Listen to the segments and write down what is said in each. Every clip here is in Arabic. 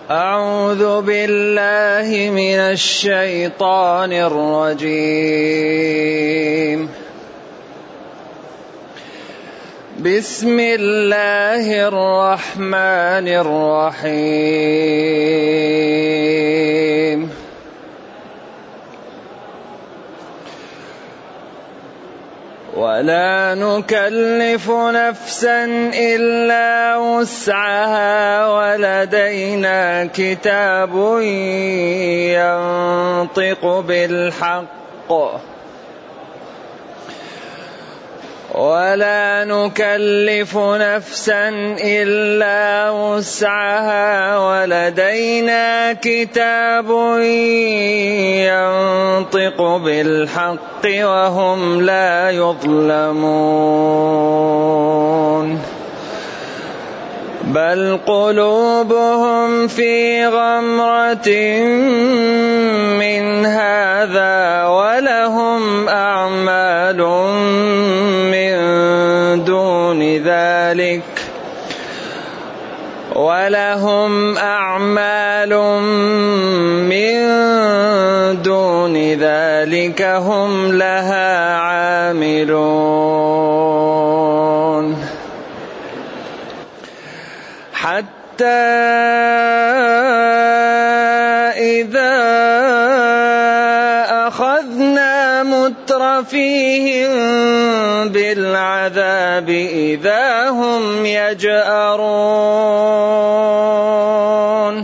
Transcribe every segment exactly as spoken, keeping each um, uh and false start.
أعوذ بالله من الشيطان الرجيم. بسم الله الرحمن الرحيم. ولا نكلف نفسا إلا وسعها ولدينا كتاب ينطق بالحق ولا نكلف نفسا إلا وسعها ولدينا كتاب ينطق بالحق وهم لا يظلمون. بل قلوبهم في غمرة من هذا ولهم أعمال من دون ذلك ولهم أعمال من دون ذلك هم لها عاملون. حتى إذا أخذنا مترفيهم بالعذاب إذا هم يجأرون.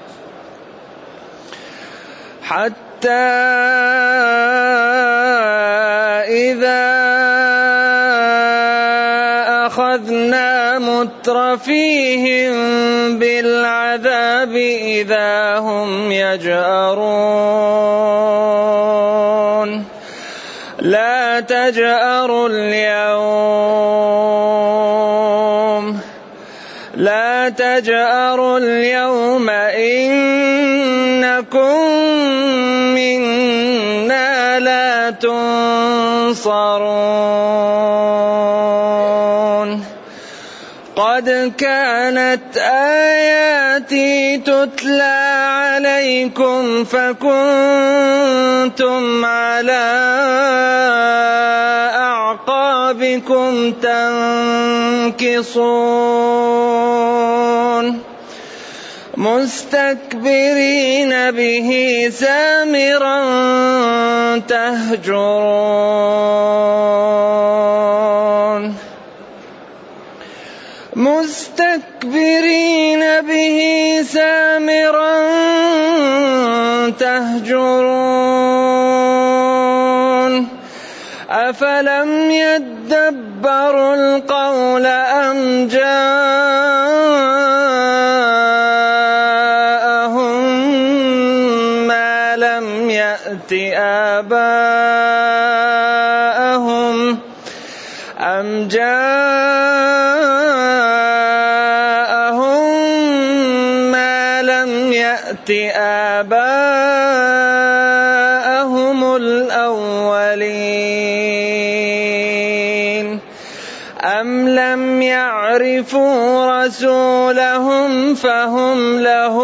حتى إذا أخذنا مترفيهم بالعذاب إذا هم يجأرون. لا تجأروا اليوم لا تجأروا اليوم إنكم منا لا تنصرون. قد كانت آياتي تتلى عليكم فكنتم على أعقابكم تنكصون مستكبرين به سامرا تهجرون. مستكبرين به سامرا تهجرون. أفلم يدبروا القول أم جاءهم ما لم يأت آباءهم أم جاءهم ما لم يأت آباءهم الأولين أم لم يعرفوا رسولهم فهم له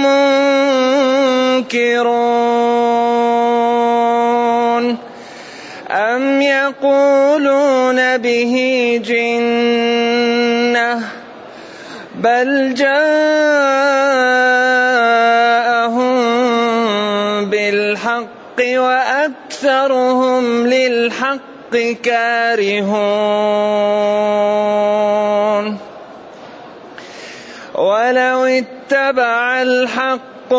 منكرون. أم يقولون به جنة بل جاءهم بالحق وأكثرهم للحق كارهون. ولو اتبع الحق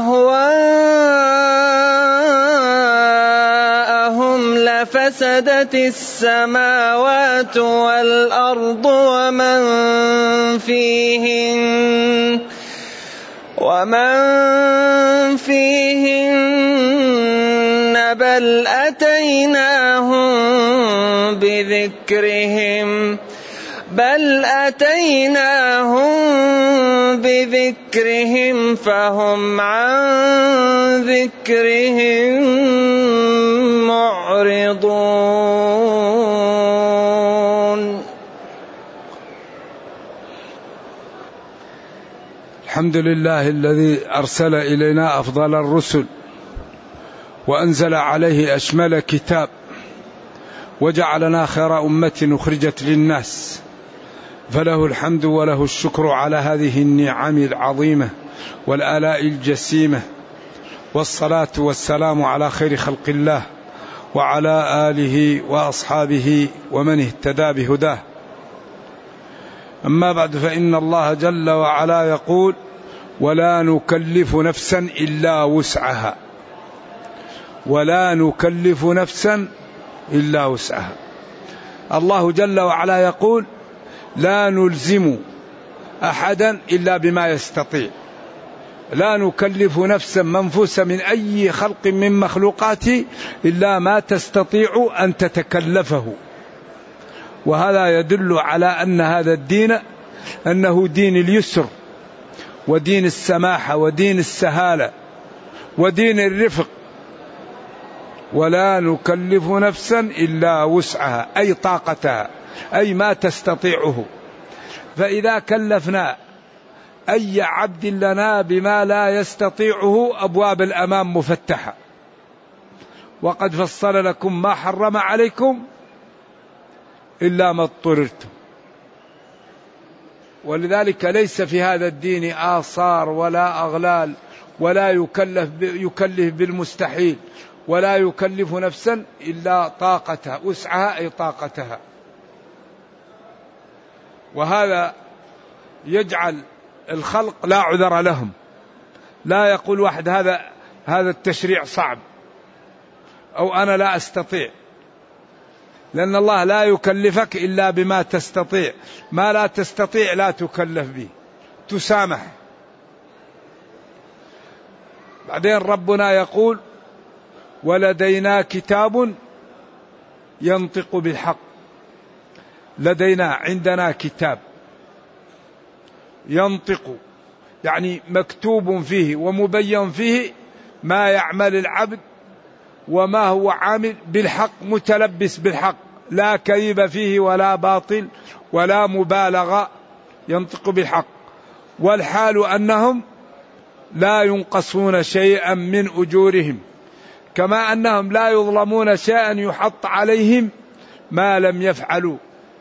أهواءهم لفسدت السماوات والأرض ومن فيهن ومن فيهن بل أتيناهم بذكرهم بل أتيناهم بذكرهم فهم عن ذكرهم معرضون. الحمد لله الذي أرسل إلينا أفضل الرسل وأنزل عليه أشمل كتاب وجعلنا خير أمة أخرجت للناس، فله الحمد وله الشكر على هذه النعم العظيمة والآلاء الجسيمة، والصلاة والسلام على خير خلق الله وعلى آله وأصحابه ومن اهتدى بهداه. أما بعد، فإن الله جل وعلا يقول: ولا نكلف نفسا إلا وسعها. ولا نكلف نفسا إلا وسعها. الله جل وعلا يقول: لا نلزم أحدا إلا بما يستطيع. لا نكلف نفسا منفوسة من أي خلق من مخلوقاته إلا ما تستطيع أن تتكلفه. وهذا يدل على أن هذا الدين أنه دين اليسر ودين السماحة ودين السهالة ودين الرفق. ولا نكلف نفسا إلا وسعها، أي طاقتها، أي ما تستطيعه. فإذا كلفنا أي عبد لنا بما لا يستطيعه أبواب الأمام مفتحة. وقد فصل لكم ما حرم عليكم إلا ما اضطررتم. ولذلك ليس في هذا الدين آثار ولا أغلال، ولا يكلف يكلف بالمستحيل، ولا يكلف نفسا إلا طاقتها، وسعها أي طاقتها. وهذا يجعل الخلق لا عذر لهم. لا يقول واحد هذا هذا التشريع صعب أو أنا لا أستطيع، لأن الله لا يكلفك إلا بما تستطيع. ما لا تستطيع لا تكلف به، تسامح. بعدين ربنا يقول: ولدينا كتاب ينطق بالحق. لدينا، عندنا كتاب ينطق، يعني مكتوب فيه ومبين فيه ما يعمل العبد وما هو عامل بالحق، متلبس بالحق، لا كذب فيه ولا باطل ولا مبالغة، ينطق بالحق. والحال أنهم لا ينقصون شيئا من أجورهم، كما أنهم لا يظلمون شيئا يحط عليهم ما لم يفعلوا.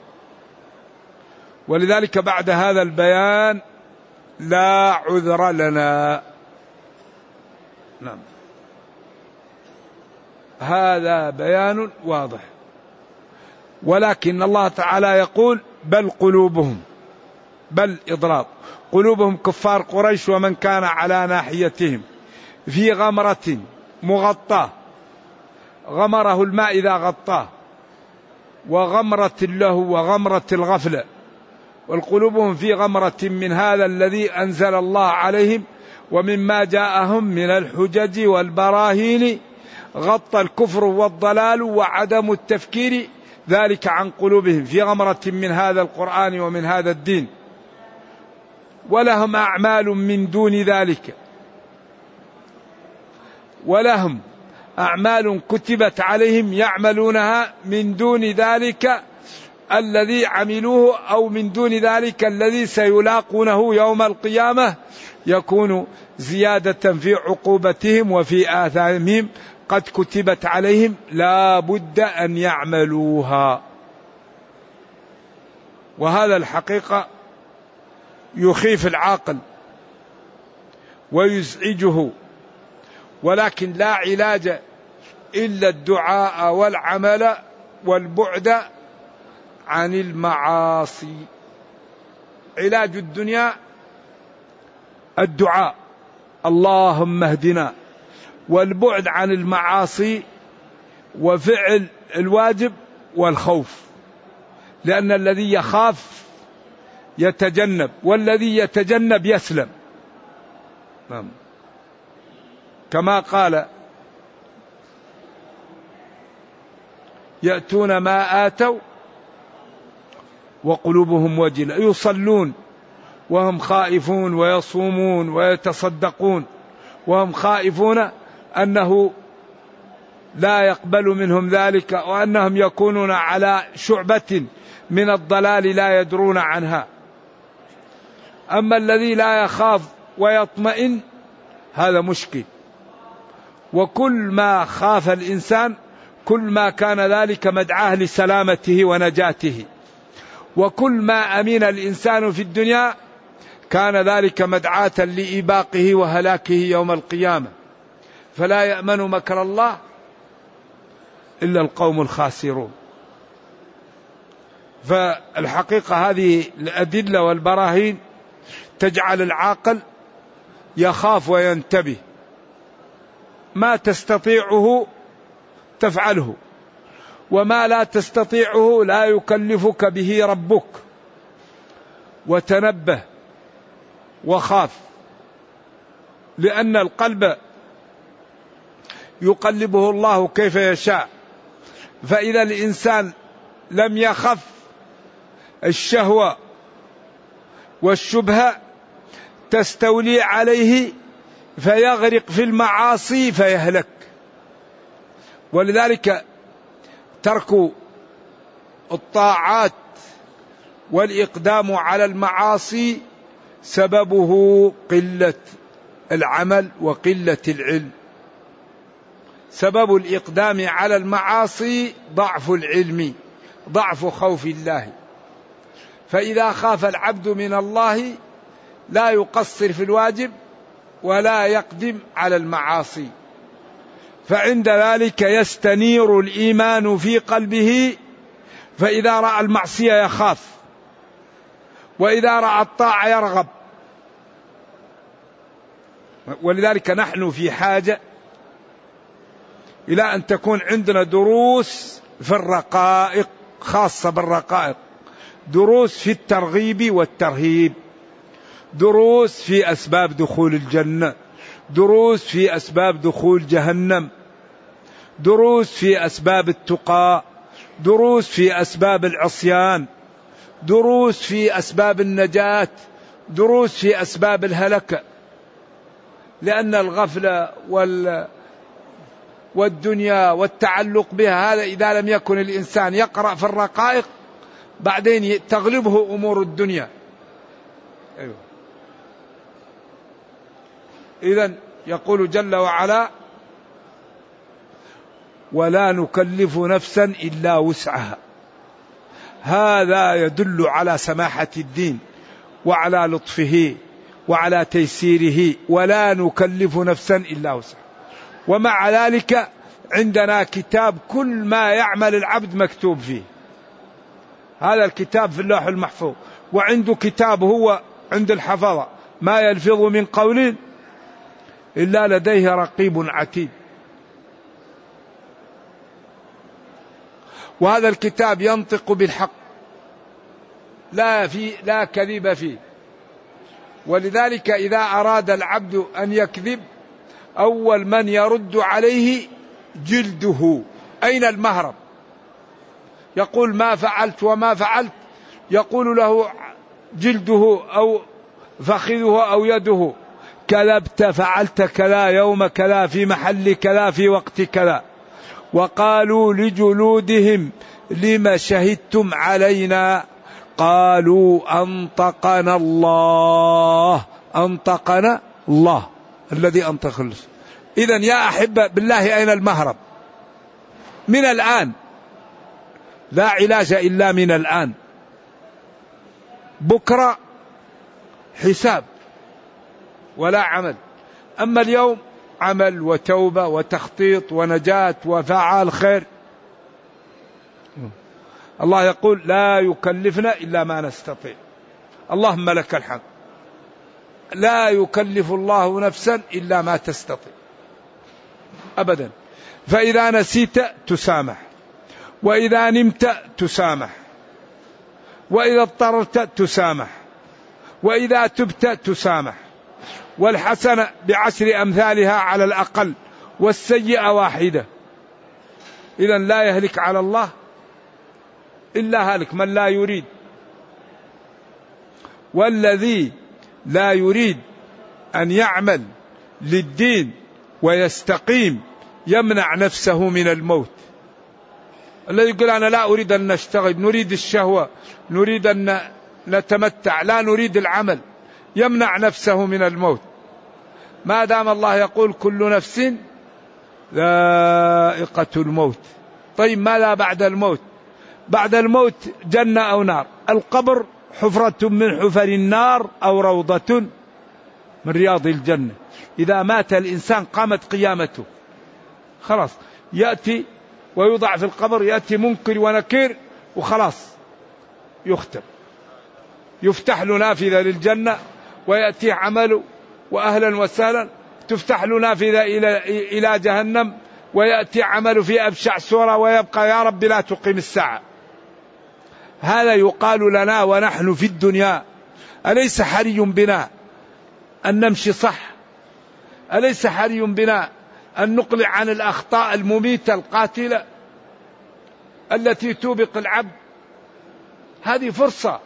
ولذلك بعد هذا البيان لا عذر لنا. نعم، هذا بيان واضح. ولكن الله تعالى يقول: بل قلوبهم، بل إضراب قلوبهم كفار قريش ومن كان على ناحيتهم في غمرة مغطاه. غمره الماء إذا غطاه، وغمرة له وغمرة الغفلة. والقلوبهم في غمرة من هذا الذي أنزل الله عليهم ومما جاءهم من الحجج والبراهين. غطى الكفر والضلال وعدم التفكير ذلك عن قلوبهم، في غمرة من هذا القرآن ومن هذا الدين. ولهم أعمال من دون ذلك، ولهم أعمال كتبت عليهم يعملونها من دون ذلك الذي عملوه، أو من دون ذلك الذي سيلاقونه يوم القيامة، يكون زيادة في عقوبتهم وفي آثامهم، قد كتبت عليهم لا بد أن يعملوها. وهذا الحقيقة يخيف العاقل ويزعجه، ولكن لا علاج إلا الدعاء والعمل والبعد عن المعاصي. علاج الدنيا الدعاء اللهم اهدنا، والبعد عن المعاصي وفعل الواجب والخوف، لأن الذي يخاف يتجنب، والذي يتجنب يسلم. كما قال: يأتون ما آتوا وقلوبهم وجلة، يصلون وهم خائفون ويصومون ويتصدقون وهم خائفون أنه لا يقبل منهم ذلك، وأنهم يكونون على شعبة من الضلال لا يدرون عنها. أما الذي لا يخاف ويطمئن هذا مشكل. وكل ما خاف الإنسان كل ما كان ذلك مدعاه لسلامته ونجاته، وكل ما أمين الإنسان في الدنيا كان ذلك مدعاة لإباقه وهلاكه يوم القيامة. فلا يأمن مكر الله إلا القوم الخاسرون. فالحقيقة هذه الأدلة والبراهين تجعل العاقل يخاف وينتبه. ما تستطيعه تفعله، وما لا تستطيعه لا يكلفك به ربك. وتنبه وخاف، لأن القلب يقلبه الله كيف يشاء. فإذا الإنسان لم يخف الشهوة والشبهة تستولي عليه فيغرق في المعاصي فيهلك. ولذلك ترك الطاعات والإقدام على المعاصي سببه قلة العمل وقلة العلم. سبب الإقدام على المعاصي ضعف العلم، ضعف خوف الله. فإذا خاف العبد من الله لا يقصر في الواجب ولا يقدم على المعاصي، فعند ذلك يستنير الإيمان في قلبه، فإذا رأى المعصية يخاف، وإذا رأى الطاعة يرغب. ولذلك نحن في حاجة إلى أن تكون عندنا دروس في الرقائق، خاصة بالرقائق، دروس في الترغيب والترهيب، دروس في أسباب دخول الجنة، دروس في أسباب دخول جهنم، دروس في أسباب التقى، دروس في أسباب العصيان، دروس في أسباب النجاة، دروس في أسباب الهلكة. لأن الغفلة وال والدنيا والتعلق بها هذا إذا لم يكن الإنسان يقرأ في الرقائق بعدين تغلبه أمور الدنيا. أيوه. إذن يقول جل وعلا: ولا نكلف نفسا إلا وسعها. هذا يدل على سماحة الدين وعلى لطفه وعلى تيسيره. ولا نكلف نفسا إلا وسعها. ومع ذلك عندنا كتاب كل ما يعمل العبد مكتوب فيه. هذا الكتاب في اللوح المحفوظ، وعنده كتاب هو عند الحفظة ما يلفظ من قول إلا لديه رقيب عتيد. وهذا الكتاب ينطق بالحق، لا في لا كذب فيه. ولذلك إذا أراد العبد أن يكذب أول من يرد عليه جلده. أين المهرب؟ يقول ما فعلت وما فعلت، يقول له جلده أو فخذه أو يده: كذبت، فعلت كذا يوم كذا في محل كذا في وقت كذا. وقالوا لجلودهم: لما شهدتم علينا؟ قالوا أنطقنا الله. أنطقنا الله الذي أنطق الرسل. إذن يا أحبة بالله أين المهرب؟ من الآن، لا علاج إلا من الآن. بكرة حساب ولا عمل، أما اليوم عمل وتوبة وتخطيط ونجاة وفعال خير. الله يقول: لا يكلفنا إلا ما نستطيع. اللهم لك الحمد. لا يكلف الله نفسا إلا ما تستطيع أبدا. فإذا نسيت تسامح، وإذا نمت تسامح، وإذا اضطررت تسامح، وإذا تبت تسامح. والحسنة بعشر أمثالها على الأقل، والسيئة واحدة. إذن لا يهلك على الله إلا هالك من لا يريد. والذي لا يريد أن يعمل للدين ويستقيم يمنع نفسه من الموت. الذي يقول أنا لا أريد أن نشتغل، نريد الشهوة، نريد أن نتمتع، لا نريد العمل، يمنع نفسه من الموت، ما دام الله يقول كل نفس ذائقة الموت. طيب ماذا بعد الموت؟ بعد الموت جنة أو نار. القبر حفرة من حفر النار أو روضة من رياض الجنة. إذا مات الإنسان قامت قيامته، خلاص يأتي ويوضع في القبر، يأتي منكر ونكير وخلاص يختم، يفتح له نافذة للجنة ويأتي عمله وأهلا وسهلا، تفتح له نافذة إلى إلى جهنم ويأتي عمله في أبشع صورة ويبقى يا رب لا تقيم الساعة. هذا يقال لنا ونحن في الدنيا. أليس حري بنا أن نمشي صح؟ أليس حري بنا أن نقلع عن الأخطاء المميتة القاتلة التي توبق العبد؟ هذه فرصة.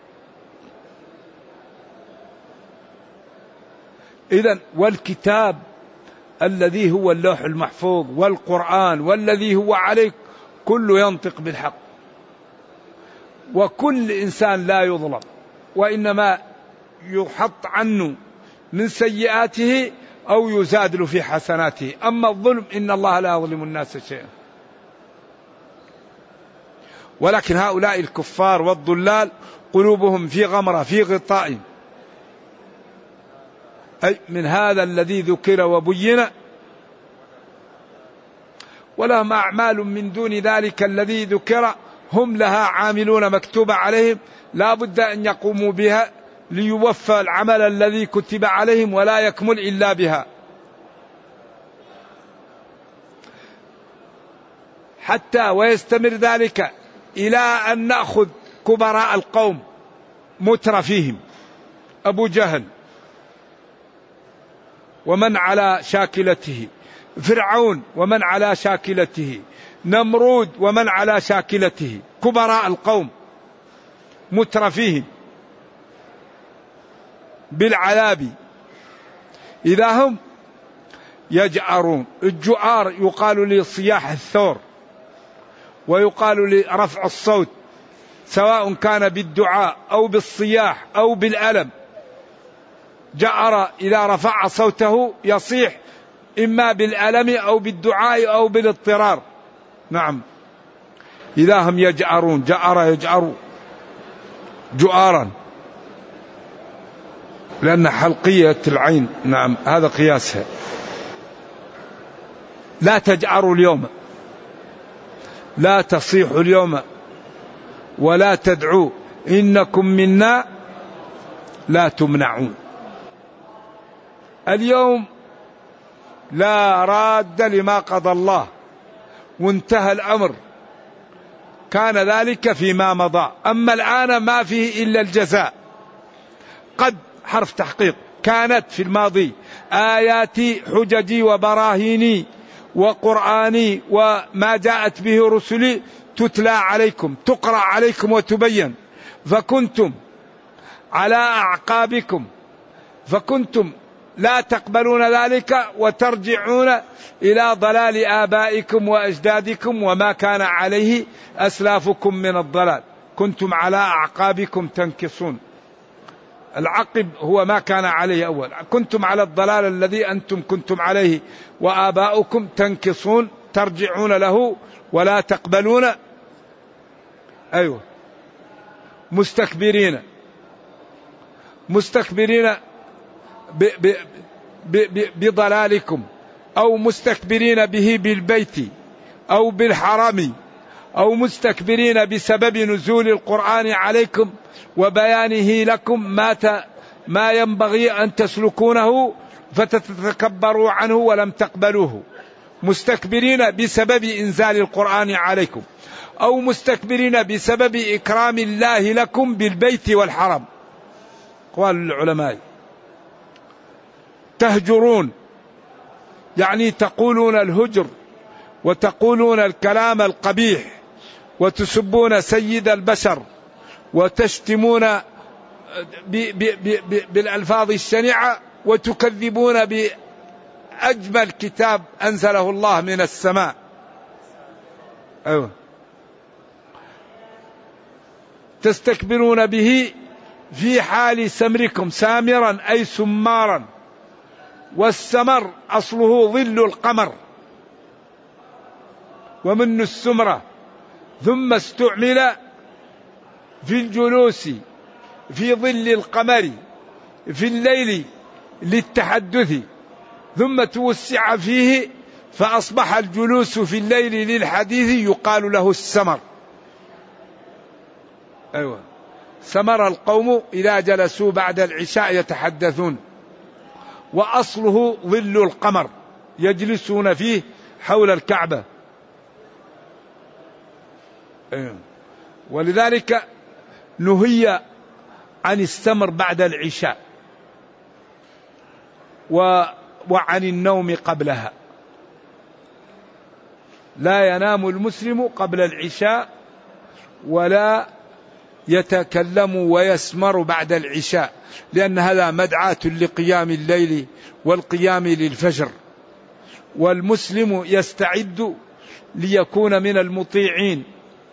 إذن والكتاب الذي هو اللوح المحفوظ والقرآن والذي هو عليك كله ينطق بالحق، وكل إنسان لا يظلم، وإنما يحط عنه من سيئاته أو يزاد له في حسناته. أما الظلم إن الله لا يظلم الناس شيئا. ولكن هؤلاء الكفار والضلال قلوبهم في غمرة في غطاء، أي من هذا الذي ذكر وبين، ولهم أعمال من دون ذلك الذي ذكر هم لها عاملون مكتوب عليهم، لا بد أن يقوموا بها ليوفى العمل الذي كتب عليهم ولا يكمل إلا بها. حتى ويستمر ذلك إلى أن نأخذ كبراء القوم مترفيهم، أبو جهل ومن على شاكلته، فرعون ومن على شاكلته، نمرود ومن على شاكلته، كبراء القوم مترفيهم بالعذاب إذا هم يجأرون. الجؤار يقال لصياح الثور، ويقال لرفع الصوت، سواء كان بالدعاء أو بالصياح أو بالألم. جأر إذا رفع صوته يصيح إما بالألم أو بالدعاء أو بالاضطرار. نعم، إذا هم يجأرون، جأر يجأر جؤارا لأن حلقية العين، نعم هذا قياسها. لا تجأروا اليوم، لا تصيحوا اليوم ولا تدعوا إنكم منا لا تمنعون. اليوم لا راد لما قضى الله، وانتهى الأمر، كان ذلك فيما مضى. أما الآن ما فيه إلا الجزاء. قد حرف تحقيق، كانت في الماضي آياتي حججي وبراهيني وقرآني وما جاءت به رسلي تتلى عليكم، تقرأ عليكم وتبين، فكنتم على أعقابكم، فكنتم لا تقبلون ذلك وترجعون إلى ضلال آبائكم وأجدادكم وما كان عليه أسلافكم من الضلال. كنتم على أعقابكم تنكصون. العقب هو ما كان عليه أول. كنتم على الضلال الذي أنتم كنتم عليه وآباؤكم تنكصون، ترجعون له ولا تقبلون. أيوة، مستكبرين مستكبرين ب ب ب ب بضلالكم، أو مستكبرين به بالبيت أو بالحرم، أو مستكبرين بسبب نزول القرآن عليكم وبيانه لكم ما ما ينبغي أن تسلكونه فتتكبروا عنه ولم تقبلوه. مستكبرين بسبب إنزال القرآن عليكم، أو مستكبرين بسبب إكرام الله لكم بالبيت والحرم. قال العلماء تهجرون يعني تقولون الهجر وتقولون الكلام القبيح وتسبون سيد البشر وتشتمون ب ب ب بالألفاظ الشنيعة وتكذبون بأجمل كتاب أنزله الله من السماء. أيوة. تستكبرون به في حال سمركم، سامرا أي سمارا، والسمر أصله ظل القمر ومن السمرة، ثم استعمل في الجلوس في ظل القمر في الليل للتحدث، ثم توسع فيه فأصبح الجلوس في الليل للحديث يقال له السمر. أيوة، سمر القوم إذا جلسوا بعد العشاء يتحدثون، وأصله ظل القمر يجلسون فيه حول الكعبة. أيوة. ولذلك نهي عن السمر بعد العشاء وعن النوم قبلها. لا ينام المسلم قبل العشاء ولا يتكلم ويسمر بعد العشاء، لأن هذا مدعاة لقيام الليل والقيام للفجر، والمسلم يستعد ليكون من المطيعين.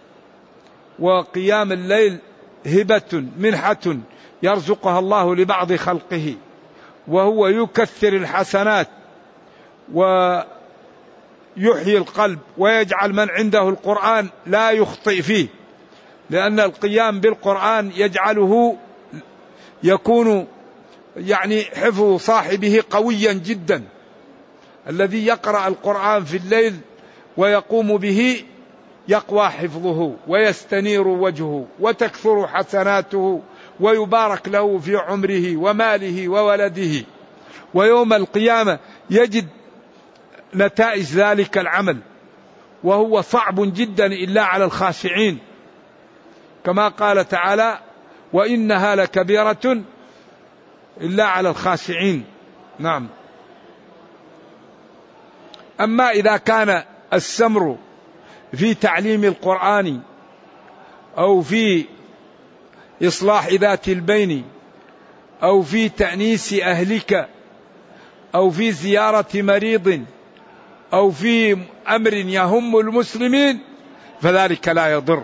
وقيام الليل هبة منحة يرزقها الله لبعض خلقه، وهو يكثر الحسنات ويحيي القلب ويجعل من عنده القرآن لا يخطئ فيه، لأن القيام بالقرآن يجعله يكون يعني حفظ صاحبه قويا جدا. الذي يقرأ القرآن في الليل ويقوم به يقوى حفظه ويستنير وجهه وتكثر حسناته ويبارك له في عمره وماله وولده، ويوم القيامة يجد نتائج ذلك العمل، وهو صعب جدا إلا على الخاشعين، كما قال تعالى: وإنها لكبيرة إلا على الخاشعين. نعم. أما إذا كان السمر في تعليم القرآن أو في إصلاح ذات البين أو في تأنيس أهلك أو في زيارة مريض أو في أمر يهم المسلمين فذلك لا يضر.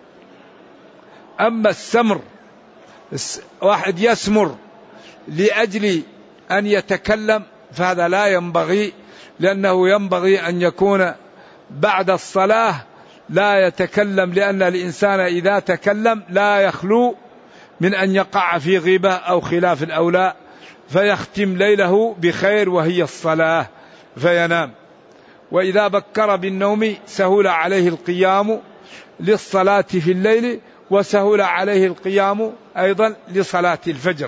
أما السمر، واحد يسمر لأجل أن يتكلم، فهذا لا ينبغي، لأنه ينبغي أن يكون بعد الصلاة لا يتكلم، لأن الإنسان إذا تكلم لا يخلو من أن يقع في غيبة أو خلاف الأولى، فيختم ليله بخير وهي الصلاة فينام. وإذا بكر بالنوم سهل عليه القيام للصلاة في الليل، وسهل عليه القيام أيضا لصلاة الفجر.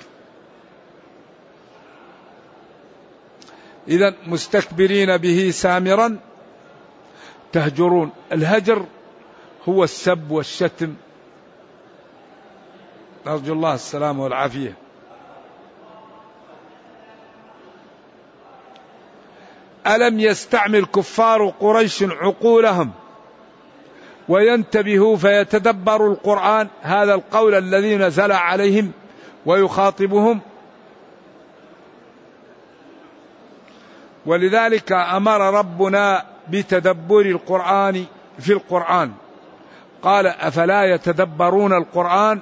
إذن مستكبرين به سامرا تهجرون. الهجر هو السب والشتم، نرجو الله السلامة والعافية. ألم يستعمل كفار قريش عقولهم وينتبهوا فيتدبروا القرآن، هذا القول الذي نزل عليهم ويخاطبهم. ولذلك أمر ربنا بتدبر القرآن في القرآن، قال: أفلا يتدبرون القرآن؟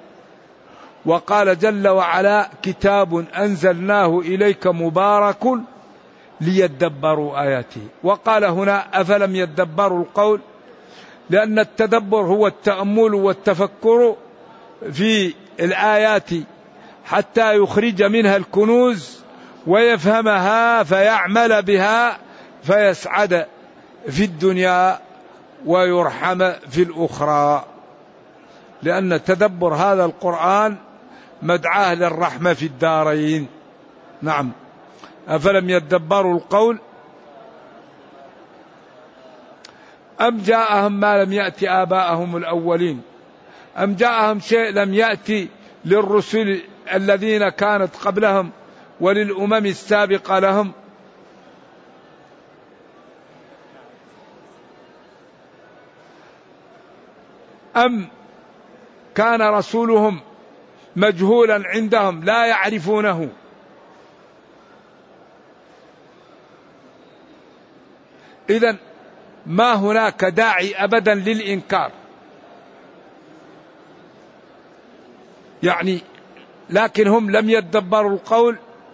وقال جل وعلا: كتاب أنزلناه إليك مبارك ليدبروا آياته. وقال هنا: أفلم يدبروا القول، لأن التدبر هو التأمل والتفكر في الآيات حتى يخرج منها الكنوز ويفهمها فيعمل بها فيسعد في الدنيا ويرحم في الأخرى، لأن تدبر هذا القرآن مدعاه للرحمة في الدارين. نعم. أفلم يدبروا القول أم جاءهم ما لم يأتي آباءهم الأولين، أم جاءهم شيء لم يأتي للرسل الذين كانت قبلهم وللأمم السابقة لهم. أم كان رسولهم مجهولا عندهم لا يعرفونه. إذن ما هناك داعي أبدا للإنكار، يعني لكن هم لم يتدبروا القول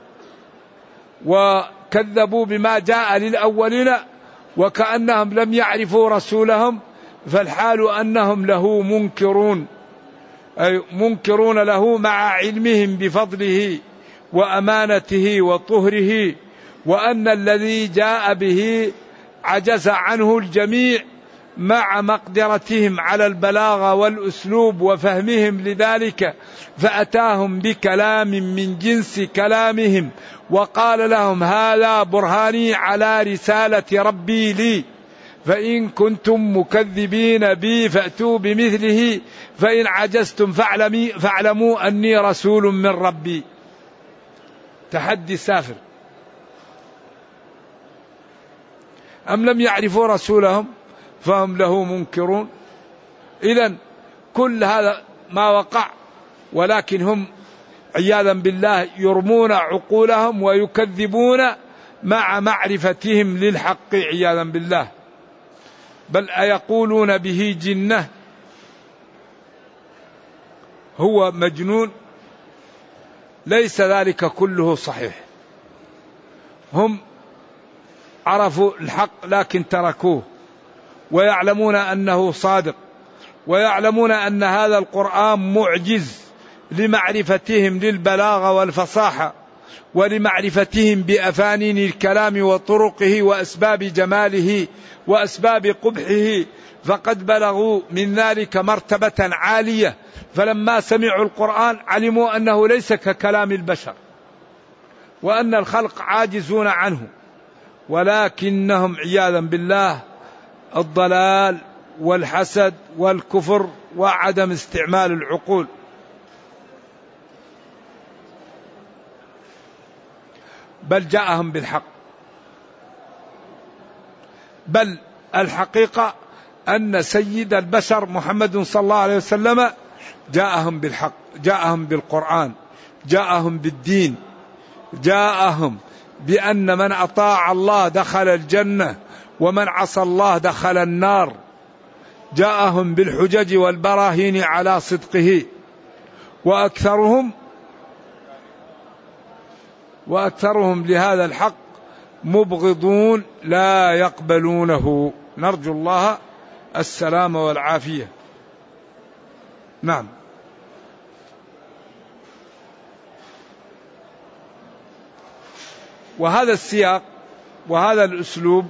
وكذبوا بما جاء للأولين وكأنهم لم يعرفوا رسولهم، فالحال أنهم له منكرون، أي منكرون له مع علمهم بفضله وأمانته وطهره، وأن الذي جاء به عجز عنه الجميع مع مقدرتهم على البلاغة والأسلوب وفهمهم لذلك، فأتاهم بكلام من جنس كلامهم وقال لهم هذا برهاني على رسالة ربي لي، فإن كنتم مكذبين بي فأتوا بمثله، فإن عجزتم فاعلموا أني رسول من ربي. تحدي سافر. أم لم يعرفوا رسولهم فهم له منكرون. إذن كل هذا ما وقع، ولكن هم عياذا بالله يرمون عقولهم ويكذبون مع معرفتهم للحق عياذا بالله. بل أيقولون به جنة، هو مجنون، ليس ذلك كله صحيح. هم عرفوا الحق لكن تركوه، ويعلمون أنه صادق، ويعلمون أن هذا القرآن معجز لمعرفتهم للبلاغة والفصاحة، ولمعرفتهم بأفانين الكلام وطرقه وأسباب جماله وأسباب قبحه، فقد بلغوا من ذلك مرتبة عالية، فلما سمعوا القرآن علموا أنه ليس ككلام البشر، وأن الخلق عاجزون عنه، ولكنهم عياذا بالله الضلال والحسد والكفر وعدم استعمال العقول. بل جاءهم بالحق. بل الحقيقة أن سيد البشر محمد صلى الله عليه وسلم جاءهم بالحق، جاءهم بالقرآن، جاءهم بالدين، جاءهم بأن من أطاع الله دخل الجنة ومن عصى الله دخل النار، جاءهم بالحجج والبراهين على صدقه، وأكثرهم وأكثرهم لهذا الحق مبغضون لا يقبلونه. نرجو الله السلام والعافية. نعم. وهذا السياق وهذا الأسلوب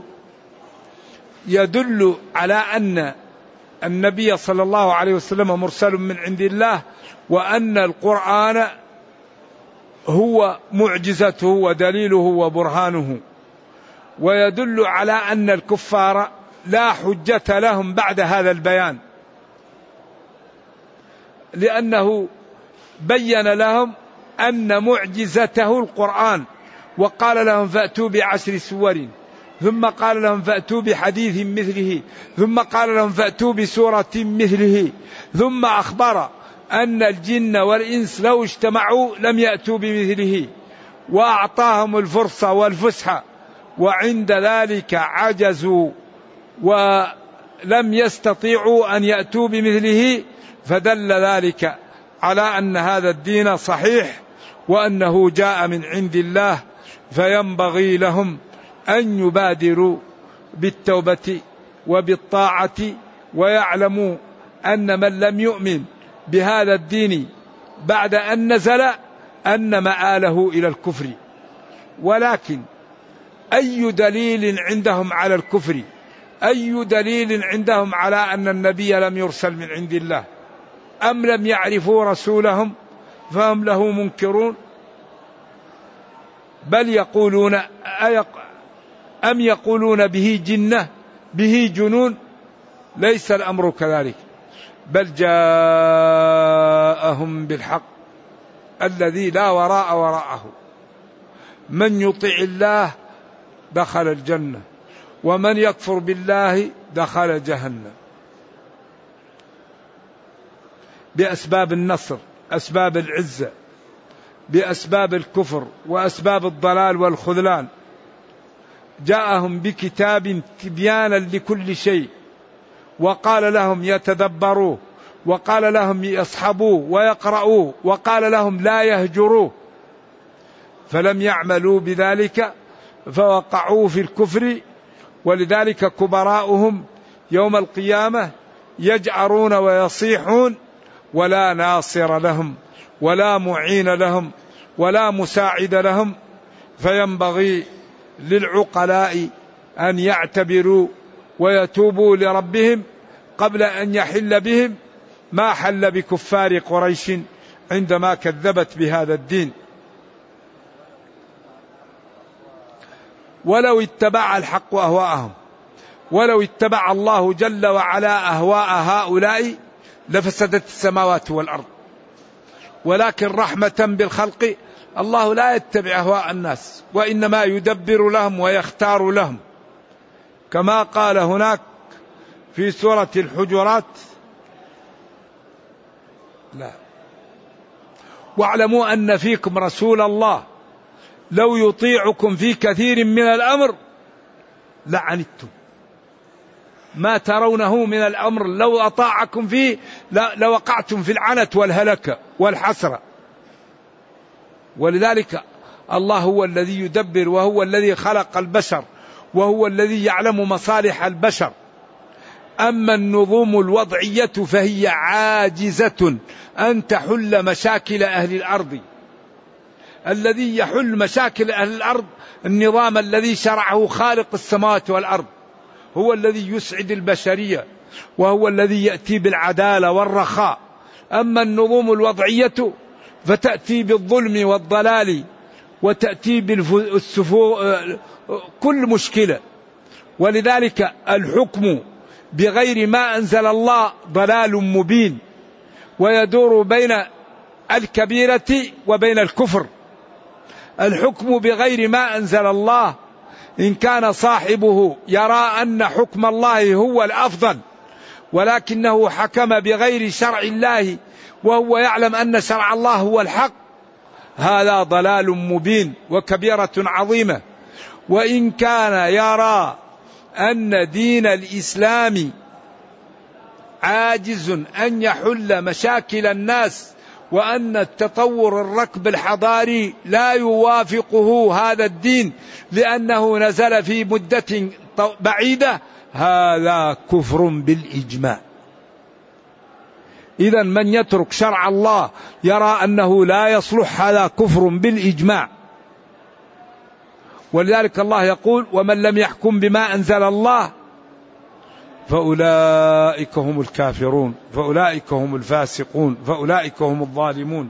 يدل على أن النبي صلى الله عليه وسلم مرسل من عند الله، وأن القرآن هو معجزته ودليله وبرهانه، ويدل على أن الكفار لا حجة لهم بعد هذا البيان، لأنه بين لهم أن معجزته القرآن، وقال لهم فأتوا بعشر سور، ثم قال لهم فأتوا بحديث مثله، ثم قال لهم فأتوا بسورة مثله، ثم أخبر أن الجن والإنس لو اجتمعوا لم يأتوا بمثله، وأعطاهم الفرصة والفسحة، وعند ذلك عجزوا ولم يستطيعوا أن يأتوا بمثله، فدل ذلك على أن هذا الدين صحيح وأنه جاء من عند الله، فينبغي لهم أن يبادروا بالتوبة وبالطاعة، ويعلموا أن من لم يؤمن بهذا الدين بعد أن نزل أن مآله إلى الكفر. ولكن أي دليل عندهم على الكفر؟ أي دليل عندهم على أن النبي لم يرسل من عند الله؟ أم لم يعرفوا رسولهم فهم له منكرون؟ بل يقولون أم يقولون به جنة، به جنون، ليس الأمر كذلك، بل جاءهم بالحق الذي لا وراء وراءه. من يطع الله دخل الجنة، ومن يكفر بالله دخل جهنم، بأسباب النصر، أسباب العزة، بأسباب الكفر وأسباب الضلال والخذلان. جاءهم بكتاب تبيانا لكل شيء، وقال لهم يتدبروه وقال لهم يصحبوه ويقرؤوه، وقال لهم لا يهجروه، فلم يعملوا بذلك فوقعوا في الكفر. ولذلك كبراؤهم يوم القيامة يجأرون ويصيحون ولا ناصر لهم ولا معين لهم ولا مساعد لهم. فينبغي للعقلاء أن يعتبروا ويتوبوا لربهم قبل أن يحل بهم ما حل بكفار قريش عندما كذبت بهذا الدين. ولو اتبع الحق أهواءهم، ولو اتبع الله جل وعلا أهواء هؤلاء لفسدت السماوات والأرض، ولكن رحمة بالخلق الله لا يتبع أهواء الناس، وإنما يدبر لهم ويختار لهم، كما قال هناك في سورة الحجرات: لا واعلموا أن فيكم رسول الله لو يطيعكم في كثير من الأمر لعنتم ما ترونه من الأمر لو أطاعكم فيه لوقعتم في العنت والهلكة والحسرة. ولذلك الله هو الذي يدبر، وهو الذي خلق البشر، وهو الذي يعلم مصالح البشر. أما النظم الوضعية فهي عاجزة أن تحل مشاكل أهل الأرض. الذي يحل مشاكل أهل الأرض النظام الذي شرعه خالق السماوات والأرض، هو الذي يسعد البشرية، وهو الذي يأتي بالعدالة والرخاء. أما النظم الوضعية فتأتي بالظلم والضلال، وتأتي بالسفو، كل مشكلة. ولذلك الحكم بغير ما أنزل الله ضلال مبين، ويدور بين الكبيرة وبين الكفر. الحكم بغير ما أنزل الله إن كان صاحبه يرى أن حكم الله هو الأفضل، ولكنه حكم بغير شرع الله وهو يعلم أن شرع الله هو الحق، هذا ضلال مبين وكبيرة عظيمة. وإن كان يرى أن دين الإسلام عاجز أن يحل مشاكل الناس، وأن التطور الركب الحضاري لا يوافقه هذا الدين لأنه نزل في مدة بعيدة، هذا كفر بالإجماع. إذا من يترك شرع الله يرى أنه لا يصلح، هذا كفر بالإجماع. ولذلك الله يقول: ومن لم يحكم بما أنزل الله فأولئك هم الكافرون، فأولئك هم الفاسقون، فأولئك هم الظالمون.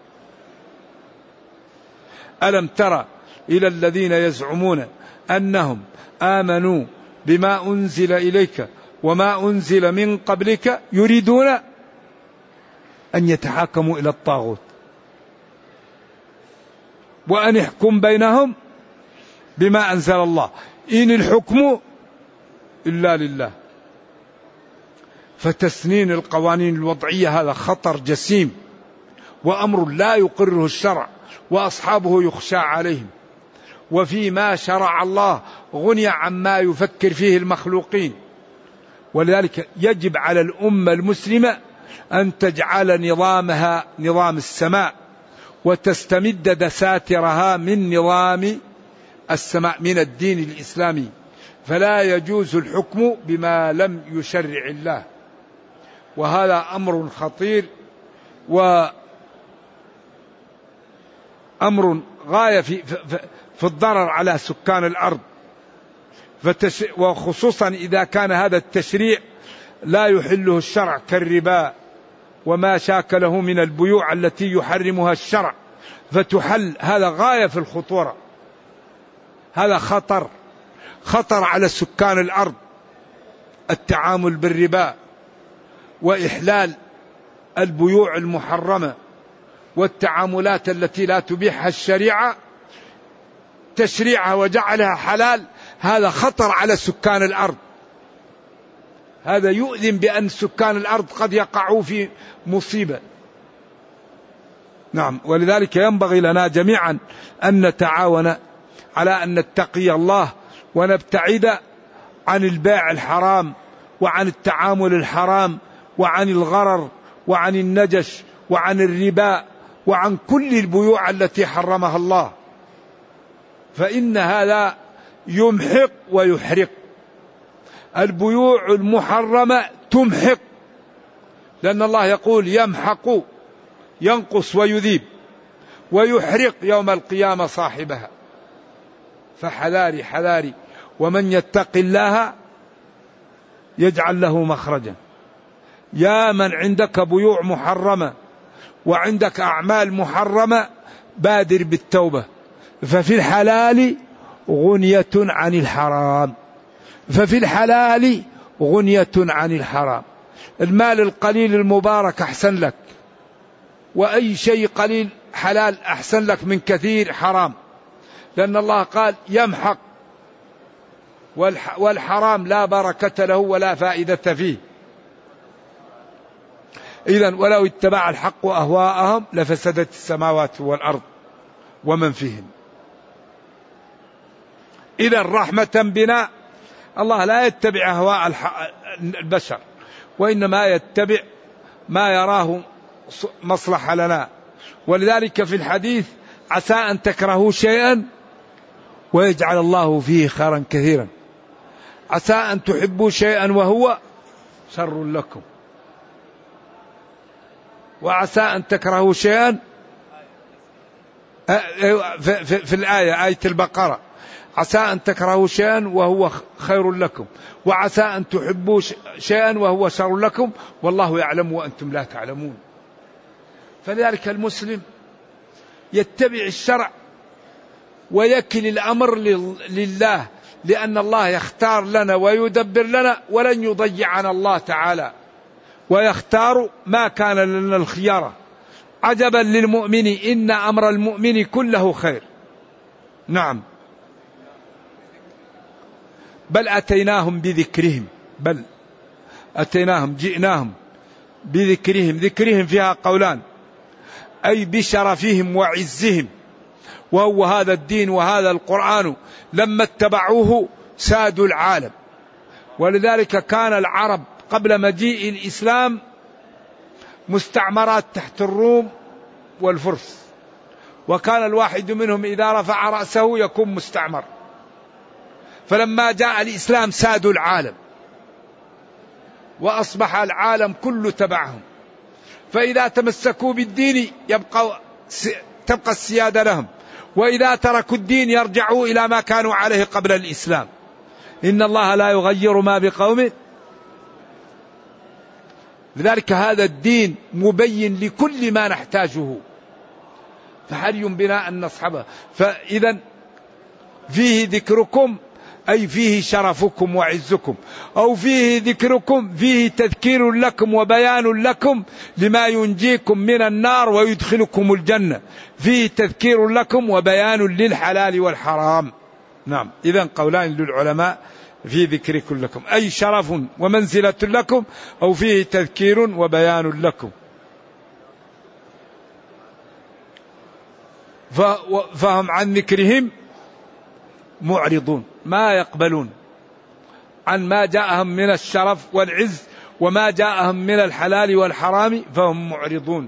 ألم تر إلى الذين يزعمون أنهم آمنوا بما أنزل إليك وما أنزل من قبلك يريدون أن يتحاكموا إلى الطاغوت وأن يحكم بينهم بما أنزل الله، إن الحكم إلا لله. فتسنين القوانين الوضعية هذا خطر جسيم، وأمر لا يقره الشرع، وأصحابه يخشى عليهم. وفيما شرع الله غني عما يفكر فيه المخلوقين. ولذلك يجب على الأمة المسلمة أن تجعل نظامها نظام السماء، وتستمد دساترها من نظام السماء من الدين الإسلامي. فلا يجوز الحكم بما لم يشرع الله، وهذا أمر خطير وأمر غاية في, في الضرر على سكان الأرض، وخصوصا إذا كان هذا التشريع لا يحله الشرع كالربا وما شاكله من البيوع التي يحرمها الشرع فتحل، هذا غاية في الخطورة. هذا خطر خطر على سكان الأرض، التعامل بالربا وإحلال البيوع المحرمة والتعاملات التي لا تبيحها الشريعة تشريعها وجعلها حلال، هذا خطر على سكان الأرض. هذا يؤذن بأن سكان الأرض قد يقعوا في مصيبة. نعم، ولذلك ينبغي لنا جميعا أن نتعاون على أن نتقي الله ونبتعد عن البيع الحرام وعن التعامل الحرام وعن الغرر وعن النجش وعن الربا وعن كل البيوع التي حرمها الله، فإن هذا يمحق ويحرق. البيوع المحرمة تمحق، لأن الله يقول يمحق ينقص ويذيب، ويحرق يوم القيامة صاحبها. فحذاري حذاري، ومن يتق الله يجعل له مخرجا. يا من عندك بيوع محرمة وعندك أعمال محرمة بادر بالتوبة، ففي الحلال غنية عن الحرام، ففي الحلال غنية عن الحرام. المال القليل المبارك أحسن لك، وأي شيء قليل حلال أحسن لك من كثير حرام، لأن الله قال يمحق، والحرام لا بركة له ولا فائدة فيه. إذن ولو اتبع الحق أهواءهم لفسدت السماوات والأرض ومن فيهم. إذن رحمة بنا الله لا يتبع أهواء البشر، وإنما يتبع ما يراه مصلحة لنا. ولذلك في الحديث عسى أن تكرهوا شيئا ويجعل الله فيه خيرا كثيرا، عسى أن تحبوا شيئا وهو شر لكم، وعسى أن تكرهوا شيئا في الآية آية البقرة، عسى أن تكرهوا شيئا وهو خير لكم، وعسى أن تحبوا شيئا وهو شر لكم، والله يعلم وأنتم لا تعلمون. فلذلك المسلم يتبع الشرع ويكل الأمر لله، لأن الله يختار لنا ويدبر لنا، ولن يضيعنا الله تعالى، ويختار ما كان لنا الخيارة. عجبا للمؤمن إن أمر المؤمن كله خير. نعم، بل أتيناهم بذكرهم، بل أتيناهم جئناهم بذكرهم. ذكرهم فيها قولان، أي بشرفهم وعزهم، وهو هذا الدين وهذا القرآن لما اتبعوه سادوا العالم. ولذلك كان العرب قبل مجيء الإسلام مستعمرات تحت الروم والفرس، وكان الواحد منهم إذا رفع رأسه يكون مستعمر. فلما جاء الإسلام سادوا العالم، وأصبح العالم كله تبعهم. فإذا تمسكوا بالدين يبقى تبقى السيادة لهم، وإذا تركوا الدين يرجعوا إلى ما كانوا عليه قبل الإسلام. إن الله لا يغير ما بقوم. لذلك هذا الدين مبين لكل ما نحتاجه، فحري بنا أن نصحبه. فإذا فيه ذكركم أي فيه شرفكم وعزكم، أو فيه ذكركم فيه تذكير لكم وبيان لكم لما ينجيكم من النار ويدخلكم الجنة، فيه تذكير لكم وبيان للحلال والحرام. نعم، إذن قولان للعلماء في ذكركم لكم، أي شرف ومنزلة لكم، أو فيه تذكير وبيان لكم. فهم عن ذكرهم معرضون، ما يقبلون عن ما جاءهم من الشرف والعز وما جاءهم من الحلال والحرام، فهم معرضون.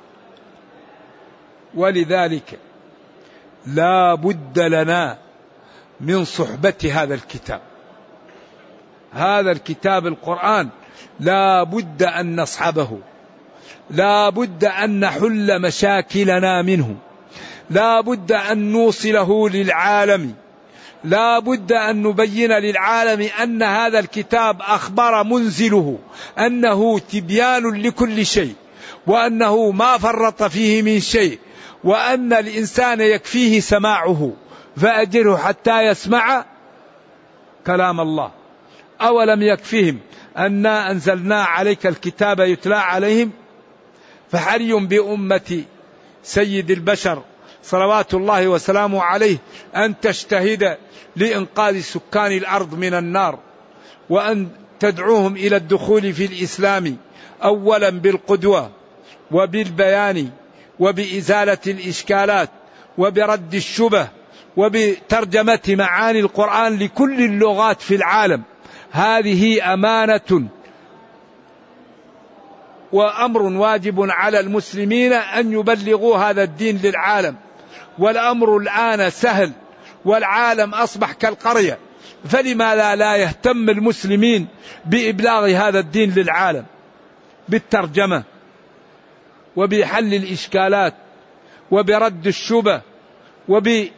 ولذلك لا بد لنا من صحبة هذا الكتاب، هذا الكتاب القرآن لا بد أن نصحبه، لا بد أن نحل مشاكلنا منه، لا بد أن نوصله للعالم، لا بد أن نبين للعالم أن هذا الكتاب أخبر منزله أنه تبيان لكل شيء، وأنه ما فرط فيه من شيء، وأن الإنسان يكفيه سماعه، فأجره حتى يسمع كلام الله. أولم يكفهم أنا أنزلنا عليك الكتاب يتلى عليهم. فحري بأمة سيد البشر صلوات الله وسلامه عليه أن تجتهد لإنقاذ سكان الأرض من النار، وأن تدعوهم إلى الدخول في الإسلام، أولا بالقدوة وبالبيان وبإزالة الإشكالات وبرد الشبه وبترجمة معاني القرآن لكل اللغات في العالم. هذه أمانة وأمر واجب على المسلمين أن يبلغوا هذا الدين للعالم، والأمر الآن سهل والعالم أصبح كالقرية، فلماذا لا يهتم المسلمين بإبلاغ هذا الدين للعالم بالترجمة وبحل الإشكالات وبرد الشبه وبعقد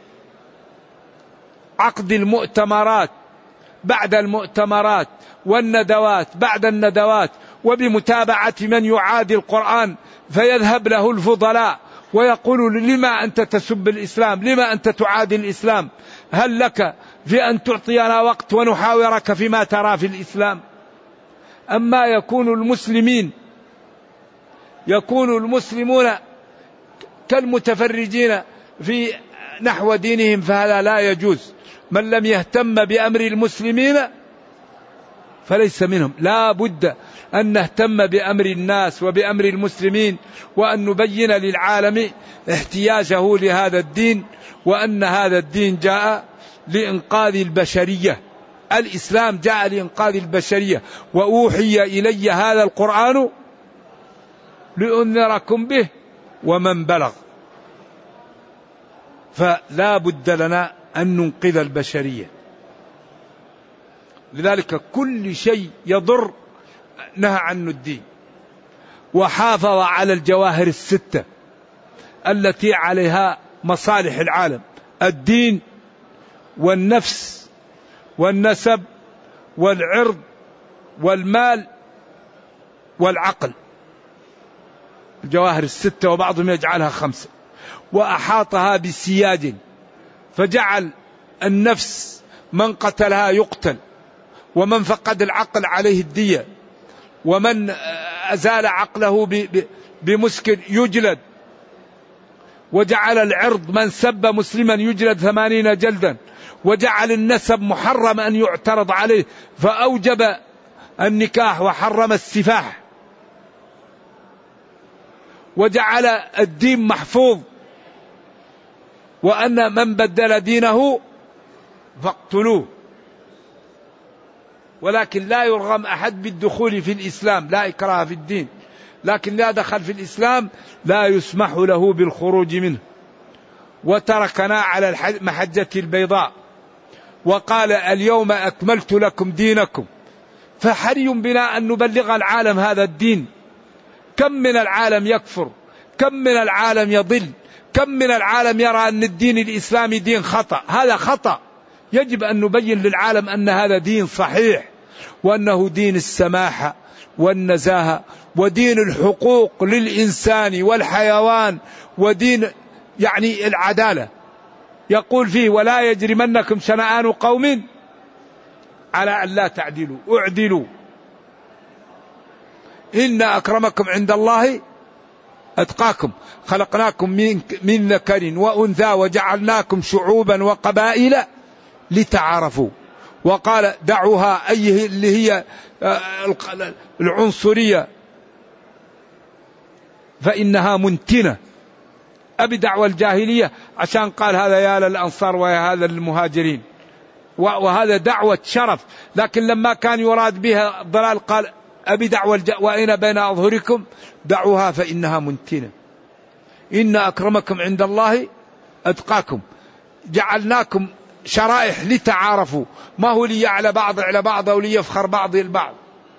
المؤتمرات بعد المؤتمرات والندوات بعد الندوات، وبمتابعة من يعادي القرآن فيذهب له الفضلاء ويقول لما أنت تسب الإسلام، لما أنت تعادي الإسلام، هل لك في أن تعطينا وقت ونحاورك فيما ترى في الإسلام؟ أما يكون المسلمين يكون المسلمون كالمتفرجين في نحو دينهم، فهذا لا يجوز. من لم يهتم بأمر المسلمين فليس منهم. لا بد أن نهتم بأمر الناس وبأمر المسلمين، وأن نبين للعالم احتياجه لهذا الدين، وأن هذا الدين جاء لإنقاذ البشرية. الإسلام جاء لإنقاذ البشرية، وأوحي إلي هذا القرآن لأنذركم به ومن بلغ. فلا بد لنا أن ننقذ البشرية. لذلك كل شيء يضر نهى عنه الدين، وحافظ على الجواهر الستة التي عليها مصالح العالم: الدين والنفس والنسب والعرض والمال والعقل، الجواهر الستة، وبعضهم يجعلها خمسة، وأحاطها بسياج، فجعل النفس من قتلها يقتل، ومن فقد العقل عليه الدية، ومن أزال عقله بمسكن يجلد، وجعل العرض من سب مسلما يجلد ثمانين جلدا، وجعل النسب محرم أن يعترض عليه فأوجب النكاح وحرم السفاح، وجعل الدين محفوظ، وأن من بدل دينه فاقتلوه. ولكن لا يرغم أحد بالدخول في الإسلام، لا إكراه في الدين، لكن لا دخل في الإسلام لا يسمح له بالخروج منه. وتركنا على المحجة البيضاء وقال: اليوم أكملت لكم دينكم. فحري بنا أن نبلغ العالم هذا الدين. كم من العالم يكفر، كم من العالم يضل، كم من العالم يرى أن الدين الإسلامي دين خطأ. هذا خطأ، يجب أن نبين للعالم أن هذا دين صحيح، وأنه دين السماحة والنزاهة، ودين الحقوق للإنسان والحيوان، ودين يعني العدالة. يقول فيه: ولا يجرمنكم شنآن قوم على أن لا تعدلوا اعدلوا إن أكرمكم عند الله أتقاكم خلقناكم من, من ذكر وأنثى وجعلناكم شعوبا وقبائل لتعارفوا. وقال: دعوها، أي اللي هي العنصرية، فإنها منتنة. أبي دعوة الجاهلية عشان قال هذا يا للأنصار ويا هذا للمهاجرين، وهذا دعوة شرف. لكن لما كان يراد بها الضلال قال: أبي دعوة الج... وأين بين أظهركم دعوها فإنها منتنة. إن أكرمكم عند الله أتقاكم. جعلناكم شرائح لتعارفوا، ما هو ليعلى بعض على بعض أو ليفخر بعض البعض.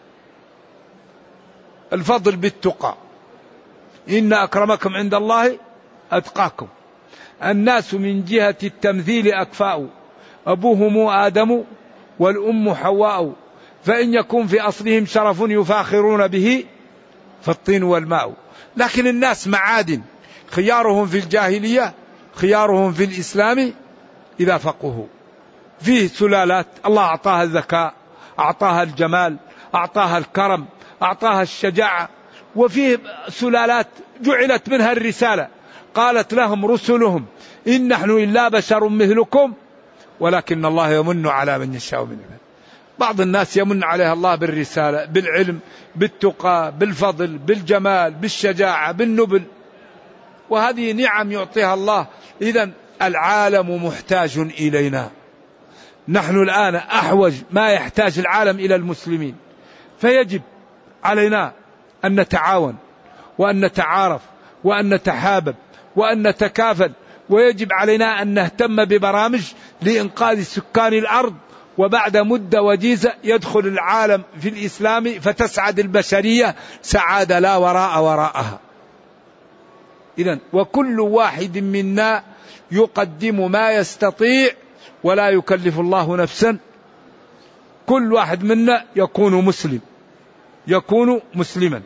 الفضل بالتقى. إن أكرمكم عند الله أتقاكم. الناس من جهة التمثيل أكفاء، أبوهم آدم والأم حواء، فإن يكون في أصلهم شرف يفاخرون به فالطين والماء. لكن الناس معادن، خيارهم في الجاهلية خيارهم في الإسلام إذا فقهوا. فيه سلالات الله أعطاها الذكاء، أعطاها الجمال، أعطاها الكرم، أعطاها الشجاعة. وفيه سلالات جعلت منها الرسالة، قالت لهم رسلهم: إن نحن إلا بشر مثلكم ولكن الله يمن على من يشاء من عباده. بعض الناس يمن عليها الله بالرسالة، بالعلم، بالتقى، بالفضل، بالجمال، بالشجاعة، بالنبل، وهذه نعم يعطيها الله. إذن العالم محتاج إلينا. نحن الآن أحوج ما يحتاج العالم إلى المسلمين، فيجب علينا أن نتعاون وأن نتعارف وأن نتحابب وأن نتكافل، ويجب علينا أن نهتم ببرامج لإنقاذ سكان الأرض، وبعد مدة وجيزة يدخل العالم في الإسلام فتسعد البشرية سعادة لا وراء وراءها. إذن وكل واحد منا يقدم ما يستطيع ولا يكلف الله نفسا. كل واحد منا يكون مسلم، يكون مسلما،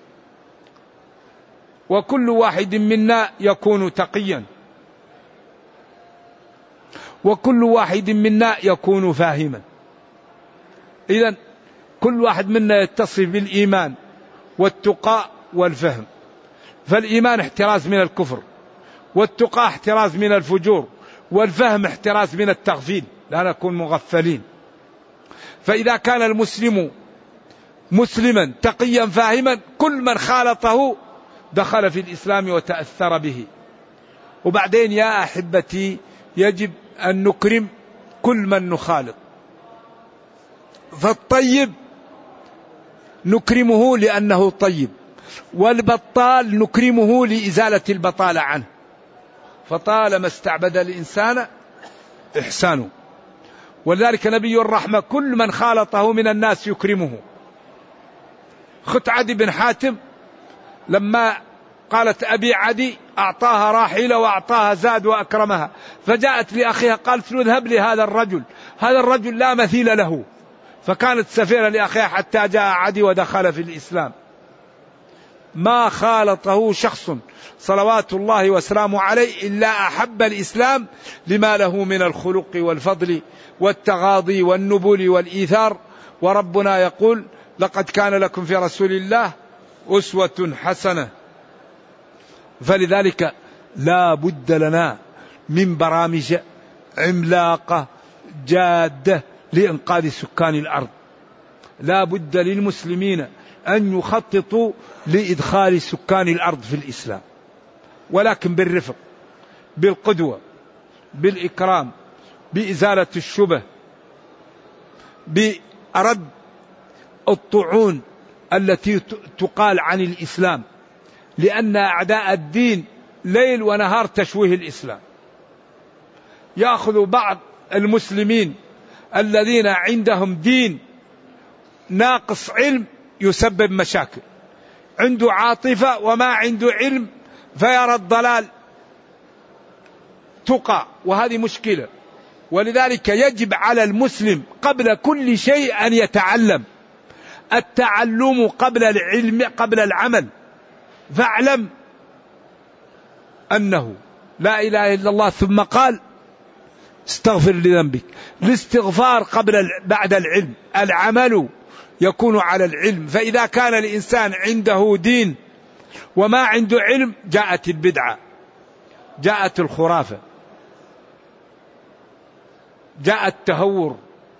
وكل واحد منا يكون تقيا، وكل واحد منا يكون فاهما. إذن كل واحد منا يتصف بالإيمان والتقى والفهم. فالإيمان احتراز من الكفر، والتقى احتراز من الفجور، والفهم احتراز من التغفيل، لا نكون مغفلين. فإذا كان المسلم مسلما تقيا فاهما، كل من خالطه دخل في الإسلام وتأثر به. وبعدين يا أحبتي يجب أن نكرم كل من نخالط. فالطيب نكرمه لأنه طيب، والبطال نكرمه لإزالة البطالة عنه. فطالما استعبد الإنسان إحسانه. ولذلك نبي الرحمة كل من خالطه من الناس يكرمه. خت عدي بن حاتم لما قالت أبي عدي أعطاها راحلة وأعطاها زاد وأكرمها، فجاءت لأخيها قالت له اذهب لهذا الرجل، هذا الرجل لا مثيل له. فكانت سفيرة لأخيها حتى جاء عدي ودخل في الإسلام. ما خالطه شخص صلوات الله وسلامه عليه إلا أحب الإسلام لما له من الخلق والفضل والتغاضي والنبل والإيثار. وربنا يقول لقد كان لكم في رسول الله أسوة حسنة. فلذلك لا بد لنا من برامج عملاقة جادة لإنقاذ سكان الأرض. لا بد للمسلمين أن يخططوا لإدخال سكان الأرض في الإسلام، ولكن بالرفق، بالقدوة، بالإكرام، بإزالة الشبه، بأرد الطعون التي تقال عن الإسلام، لأن أعداء الدين ليل ونهار تشويه الإسلام. يأخذ بعض المسلمين الذين عندهم دين ناقص علم يسبب مشاكل، عنده عاطفة وما عنده علم فيرى الضلال تقى، وهذه مشكلة. ولذلك يجب على المسلم قبل كل شيء أن يتعلم. التعلم قبل العلم قبل العمل. فاعلم أنه لا إله إلا الله، ثم قال استغفر لذنبك. الاستغفار قبل بعد العلم. العمل يكون على العلم. فإذا كان الإنسان عنده دين وما عنده علم جاءت البدعة، جاءت الخرافة، جاء التهور.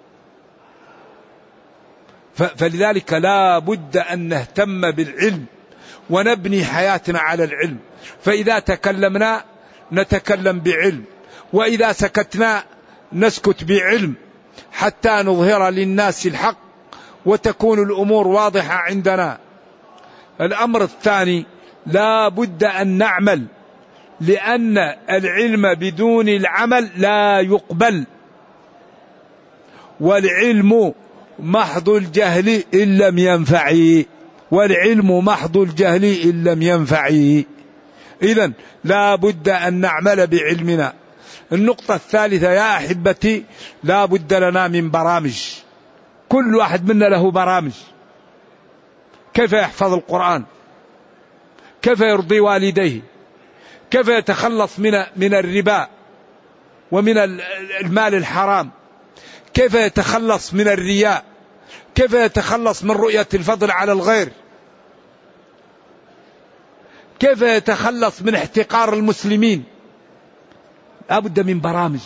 فلذلك لا بد أن نهتم بالعلم ونبني حياتنا على العلم. فإذا تكلمنا نتكلم بعلم، وإذا سكتنا نسكت بعلم، حتى نظهر للناس الحق وتكون الأمور واضحة عندنا. الأمر الثاني لا بد أن نعمل، لأن العلم بدون العمل لا يقبل. والعلم محض الجهل إن لم ينفعه، والعلم محض الجهل إن لم ينفعه. إذن لا بد أن نعمل بعلمنا. النقطة الثالثة يا أحبتي لا بد لنا من برامج. كل واحد منا له برامج. كيف يحفظ القرآن، كيف يرضي والديه، كيف يتخلص من من الربا ومن المال الحرام، كيف يتخلص من الرياء، كيف يتخلص من رؤية الفضل على الغير، كيف يتخلص من احتقار المسلمين. لا بد من برامج.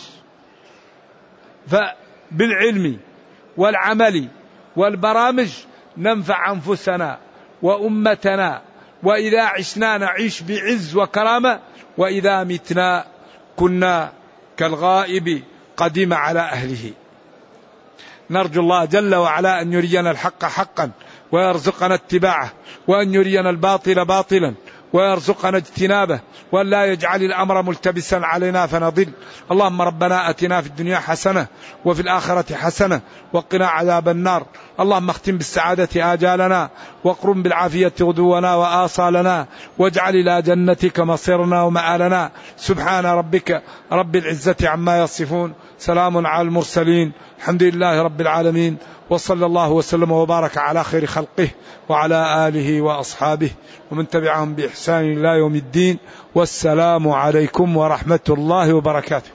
فبالعلم والعمل والبرامج ننفع أنفسنا وأمتنا، وإذا عشنا نعيش بعز وكرامة، وإذا متنا كنا كالغائب قدم على أهله. نرجو الله جل وعلا أن يرينا الحق حقا ويرزقنا اتباعه، وأن يرينا الباطل باطلا ويرزقنا اجتنابه، وأن لا يجعل الأمر ملتبسا علينا فنضل. اللهم ربنا أتنا في الدنيا حسنة وفي الآخرة حسنة وقنا عذاب النار. اللهم اختم بالسعادة آجالنا، واقرم بالعافية غدونا وآصالنا، واجعل إلى جنتك مصيرنا ومآلنا. سبحان ربك رب العزة عما يصفون، سلام على المرسلين، الحمد لله رب العالمين، وصلى الله وسلم وبارك على خير خلقه وعلى آله وأصحابه ومن تبعهم بإحسان إلى يوم الدين. والسلام عليكم ورحمة الله وبركاته.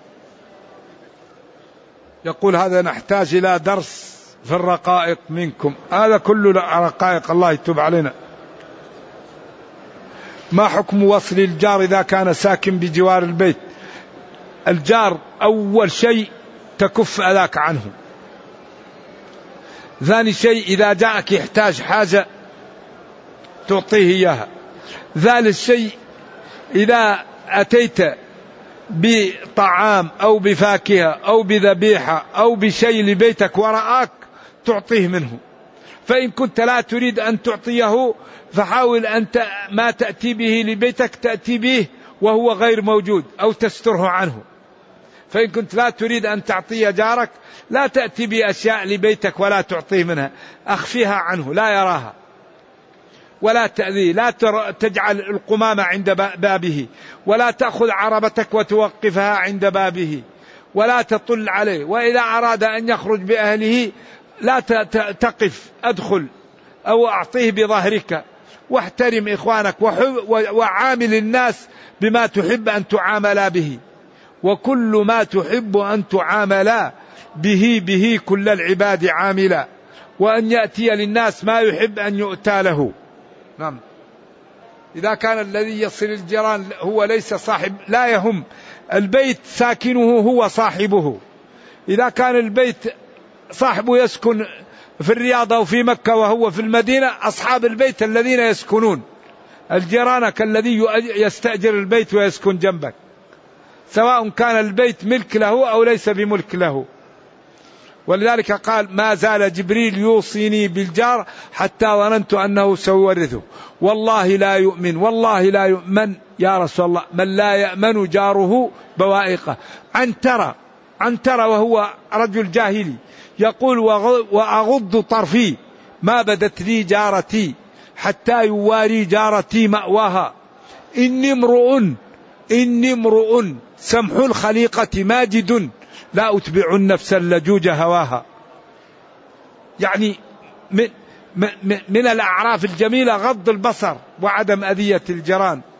يقول هذا نحتاج إلى درس في الرقائق منكم. هذا كله رقائق، الله يتوب علينا. ما حكم وصل الجار إذا كان ساكن بجوار البيت؟ الجار أول شيء تكف أذاك عنه. ثاني شيء إذا جاءك يحتاج حاجة تعطيه إياها. ثالث شيء إذا أتيت بطعام أو بفاكهة أو بذبيحة أو بشيء لبيتك ورآك تعطيه منه. فإن كنت لا تريد أن تعطيه فحاول أن ما تأتي به لبيتك تأتي به وهو غير موجود أو تستره عنه. فإن كنت لا تريد أن تعطي جارك لا تأتي بأشياء لبيتك ولا تعطيه منها، أخفيها عنه لا يراها ولا تأذيه. لا تجعل القمامة عند بابه، ولا تأخذ عربتك وتوقفها عند بابه، ولا تطل عليه. وإذا أراد أن يخرج بأهله لا تقف، أدخل أو أعطيه بظهرك. واحترم إخوانك وعامل الناس بما تحب أن تعامل به، وكل ما تحب أن تعامل به به كل العباد عاملا، وأن يأتي للناس ما يحب أن يؤتى له. نعم. إذا كان الذي يصل الجيران هو ليس صاحب لا يهم، البيت ساكنه هو صاحبه. إذا كان البيت صاحبه يسكن في الرياض أو في مكة وهو في المدينة، أصحاب البيت الذين يسكنون. الجيران كالذي يستأجر البيت ويسكن جنبك، سواء كان البيت ملك له أو ليس بملك له. ولذلك قال ما زال جبريل يوصيني بالجار حتى ظننت أنه سيورثه. والله لا يؤمن، والله لا يؤمن يا رسول الله من لا يأمن جاره بوائقه. عنترة عنترة وهو رجل جاهلي يقول وأغض طرفي ما بدت لي جارتي حتى يواري جارتي مأواها. إني امرؤ إني امرؤ سمح الخليقة ماجد لا أتبع النفس اللجوج هواها. يعني من, من, من الأعراف الجميلة غض البصر وعدم أذية الجيران.